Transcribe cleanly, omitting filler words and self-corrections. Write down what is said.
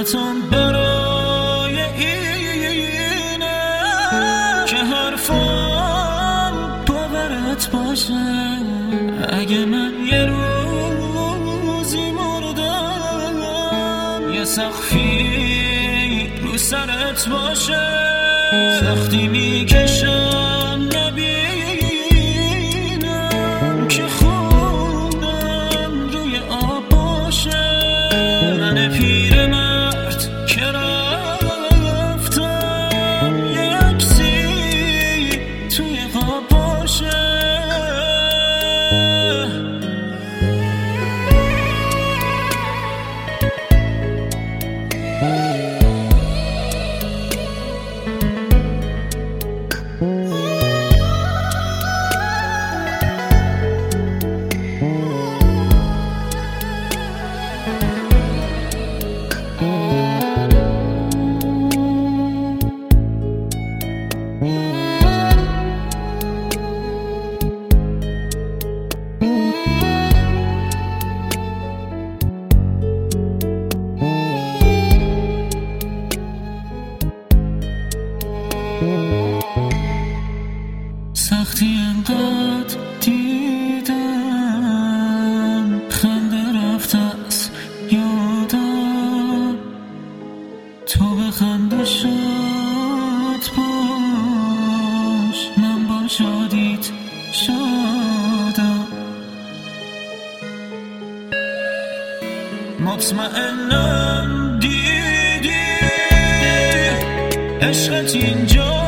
حقیقتم برای اینه که حرفم باورت باشه. اگه من یه روزی مردم یه سقفی رو سرت باشه. سختی میکشم نبینم که خوندم روی آب باشه. من پیرمرد که رفتم یه عکسی توی خواب باشه. سختی انقدر دیدم خنده رفت از یادم. تو به خنده شاد باش من با شادیت شادم. مطمئنم دیدی عشقت اینجا